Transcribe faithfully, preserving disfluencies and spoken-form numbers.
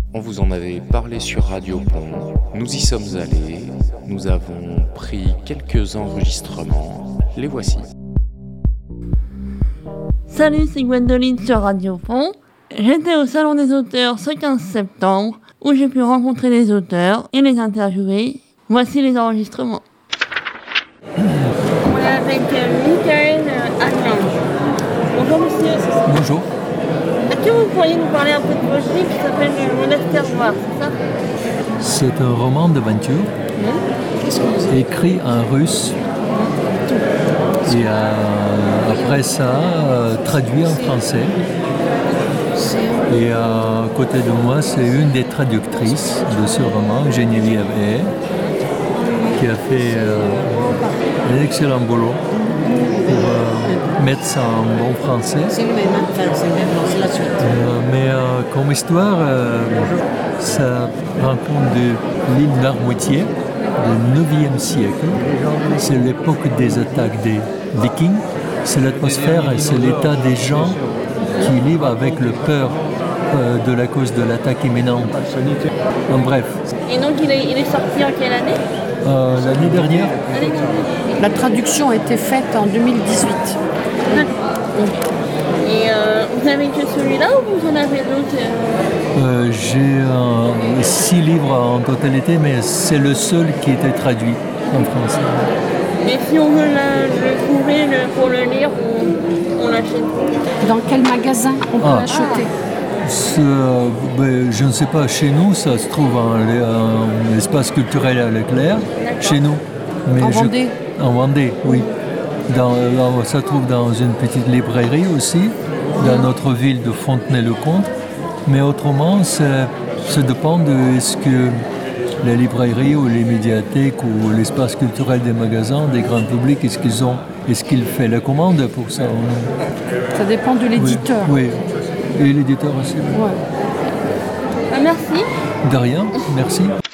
On vous en avait parlé sur Radio Pont, nous y sommes allés, nous avons pris quelques enregistrements, les voici. Salut, c'est Gwendoline sur Radio Pont. J'étais au Salon des auteurs ce quinze septembre, où j'ai pu rencontrer les auteurs et les interviewer. Voici les enregistrements. On est avec Michael Adlange. Bonjour monsieur. Bonjour. Est-ce que vous pourriez nous parler un peu de votre livre qui s'appelle Le Monastère Noir, c'est ça? C'est un roman d'aventure mmh. écrit en russe et euh, après ça euh, traduit en français. Et euh, à côté de moi, c'est une des traductrices de ce roman, Geneviève Hay, qui a fait euh, un excellent boulot pour euh, mettre ça en bon français. C'est le même, enfin, c'est le même, c'est la suite. Euh, mais euh, comme histoire, euh, ça rend compte de l'île d'Armoutier du neuvième siècle. C'est l'époque des attaques des Vikings. C'est l'atmosphère et c'est l'état des gens qui vivent avec le peur euh, de la cause de l'attaque imminente. En bref. Et donc il est, il est sorti en quelle année? euh, L'année dernière. L'année dernière. La traduction a été faite en deux mille dix-huit. Et euh, vous n'avez que celui-là ou vous en avez d'autres? euh, J'ai euh, six livres en totalité, mais c'est le seul qui était traduit en français. Et si on veut la, le trouver le, pour le lire, on, on l'achète? Dans quel magasin on peut Ah. l'acheter? Euh, ben, je ne sais pas, chez nous, ça se trouve en, en espace culturel à Leclerc, chez nous. Mais En je, Vendée? En Vendée, oui. Dans, dans, ça se trouve dans une petite librairie aussi, dans notre ville de Fontenay-le-Comte. Mais autrement, ça dépend de est-ce que les librairies ou les médiathèques ou l'espace culturel des magasins, des grands publics, est-ce qu'ils ont, est-ce qu'ils font la commande pour ça? Ça dépend de l'éditeur. Oui, oui. Et l'éditeur aussi. Ouais. Ah, merci. De rien, merci.